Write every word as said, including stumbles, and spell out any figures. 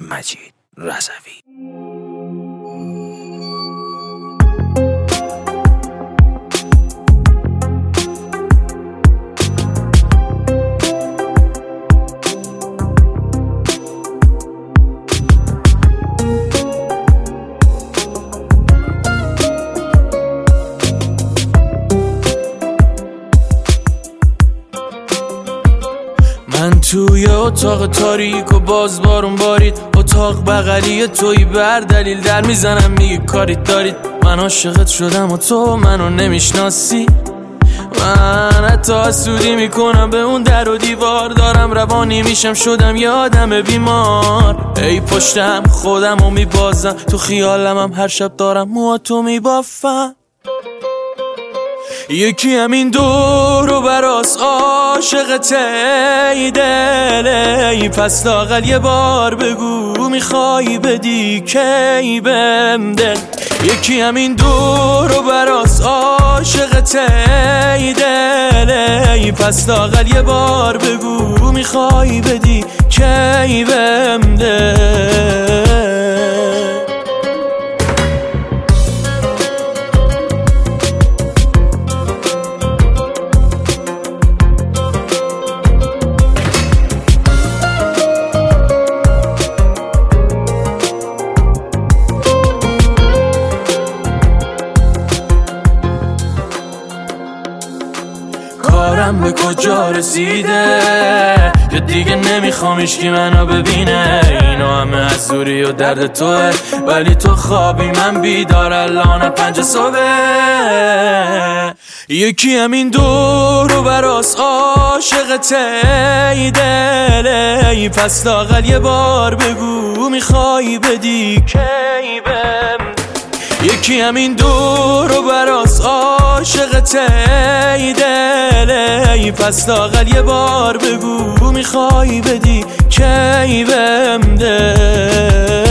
مجید رضوی. من توی اتاق تاریک و باز بارون بارید، اتاق بغلی توی بر دلیل در میزنم میگه کاریت دارید. من عاشقت شدم و تو منو نمیشناسی. من حتی حسودی میکنم به اون در و دیوار، دارم روانی میشم شدم یه آدم بیمار. ای پشتم خودم رو میبازم، تو خیالم هم هر شب دارم موهاتو میبافم. یکی همین دور و براس عاشقته ای دل، ای پس لااقل یه بار بگو میخوای بدی کی بهم دل. یکی همین دور و براس عاشقته ای دل، ای پس لااقل یه بار بگو میخوای بدی کی بهم دل. کارم به کجا رسیده یا دیگه نمیخوام هیچکی منو ببینه؟ اینا همه از دوری و درد توه، ولی تو خوابی من بیدار الان پنج صبح. یکی همین دور و براس عاشقته ای دل، ای پس لااقل یه بار بگو میخوای بدی کی بهم. یکی همین دور و براس عاشقته ای دل، ای پس لااقل یه بار بگو میخوای بدی کی بهم دل.